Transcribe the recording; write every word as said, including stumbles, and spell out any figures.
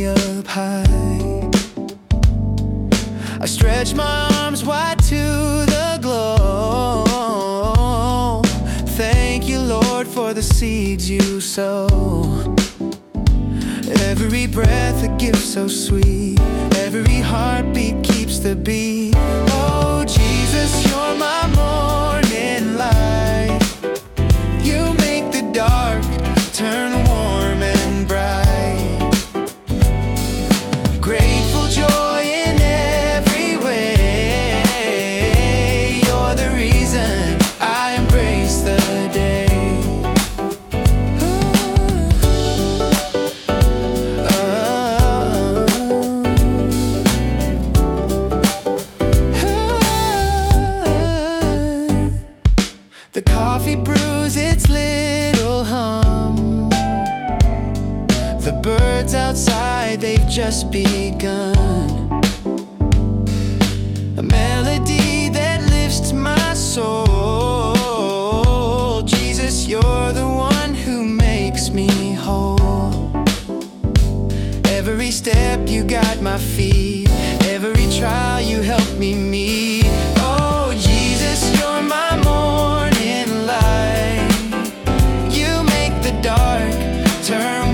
up high. I stretch my arms wide to the glow. Thank you, Lord, for the seeds you sow. Every breath, a gift so sweet. Every heartbeat keeps the beat. Oh, Jesus, you're my morning light. You make the dark turn warm and bright. Grateful joy in every way. You're the reason I embrace the day. The coffee brews its little hum. The birds outside, they've just begun. A melody that lifts my soul. Jesus, you're the one who makes me whole. Every step you guide my feet. Every trial you help me meet. Oh, Jesus, you're my morning light. You make the dark turn